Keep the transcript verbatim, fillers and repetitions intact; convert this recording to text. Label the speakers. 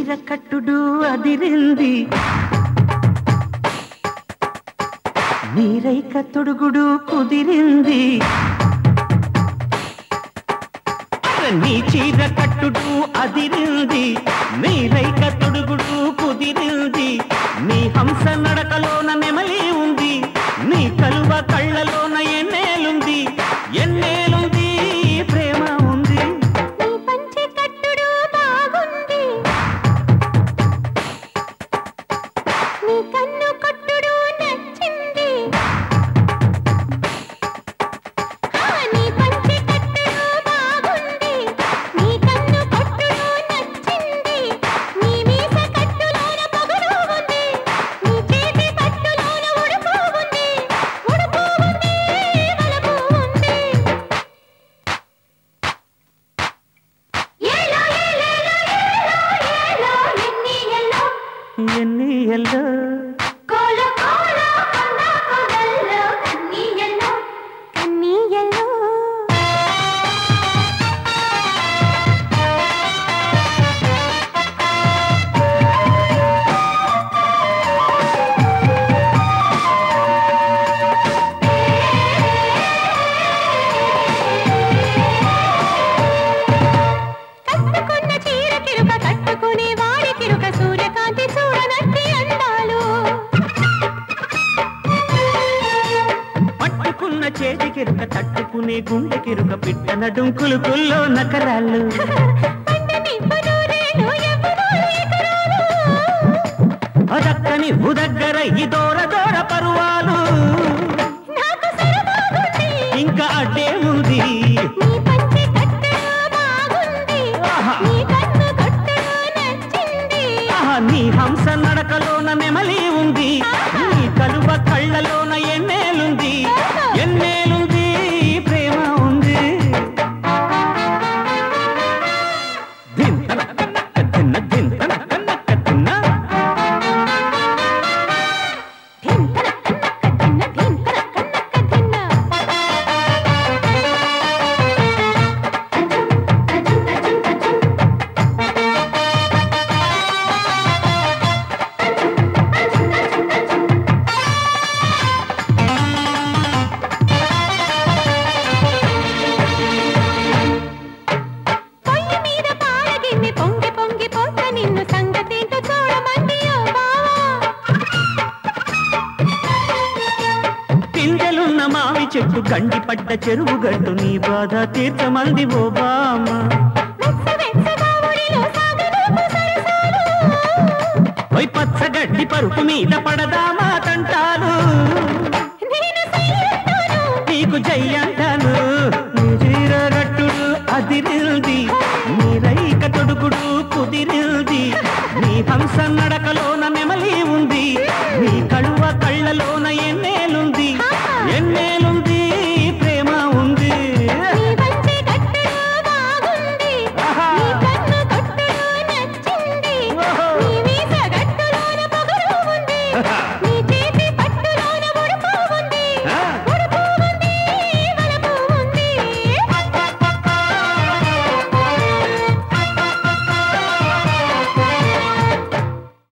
Speaker 1: చీర కట్టుడు అదిరింది నీ రైక తొడుగుడు కుదిరింది నీ చీర కట్టుడు అదిరింది నీ రైక తొడుగుడు కుదిరింది నీ హంస నడకలోన నెమలి ఉంది నీ కలువ కళ్ళలోన ఎన్నేలుంది ఎన్నేలుంది ప్రేమ ఉంది
Speaker 2: నీ పంచె కట్టుడు బాగుంది నీ కన్ను కట్టుడు నచ్చింది నీ పంచె కట్టుడు బాగుంది నీ కన్ను కట్టుడు నచ్చింది నీ మీస కట్టులోన పొగరు ఉంది నీ చేతి కట్టులోన ఉడుపు ఉంది ఉడుపు ఉంది వలపు ఉంది ఏలో ఏలేలో ఏలో ఎన్ని ఎల్లో
Speaker 1: ఎన్ని ఎల్లో
Speaker 2: కోలో కోలో కొండ కొండల్లో కన్ని ఎల్లో కన్ని ఎల్లో కట్టుకున్న చీర కిరుక కట్టుకునే వాడి కిరుక సూర్యకాంతి చూడనట్టి అందాలు
Speaker 1: పట్టుకున్న చేతి కిరుక తట్టుకునే గుండె కిరుక పిట్టన డుంకులు కుల్లో నకరాళ్ళు
Speaker 2: పంట నింపనూరేను ఎవ్వరాలు ఎకరాలు
Speaker 1: అదక్కని ఉదగ్గర ఈ దూర దూర పరువాలు
Speaker 2: నాకు సరదాగుంది
Speaker 1: ఇంకా అడ్డే ఉంది
Speaker 2: నీ పంచె కట్టుడు బాగుంది
Speaker 1: ఆహా.
Speaker 2: నీ కన్ను కట్టుడు నచ్చింది
Speaker 1: ఆహా, నీ హంస నడకలోన నెమలి ఉంది నీ కలువ కళ్ళలోన ఎన్నేలుంది ఎన్నేలుంది ప్రేమ ఉంది దింతన కన్నక్క తిన్న దింతన కన్నక్క తిన్న
Speaker 2: ధింతన కన్నక్క ధిన్న ధింతన కన్నక్క ధిన్న పొయ్యి మీద పాలగిన్ని పొంగి పొంగి పోత నిన్ను సంగతేంటో చూడమంది ఓ బావా
Speaker 1: పిందెలున్న మావి చెట్టు గండి పడ్డ చెరువు గట్టు నీ బాధ తీర్చమంది ఓ బామ్మ
Speaker 2: వెచ్చ వెచ్చగా ఒడిలో సాగదూపు సరసాలు
Speaker 1: ఓయ్ పచ్చగడ్డి పరుపు మీద పడదామా తంటాలు
Speaker 2: నేను సయ్యంటాను
Speaker 1: నీకు జయ్యంట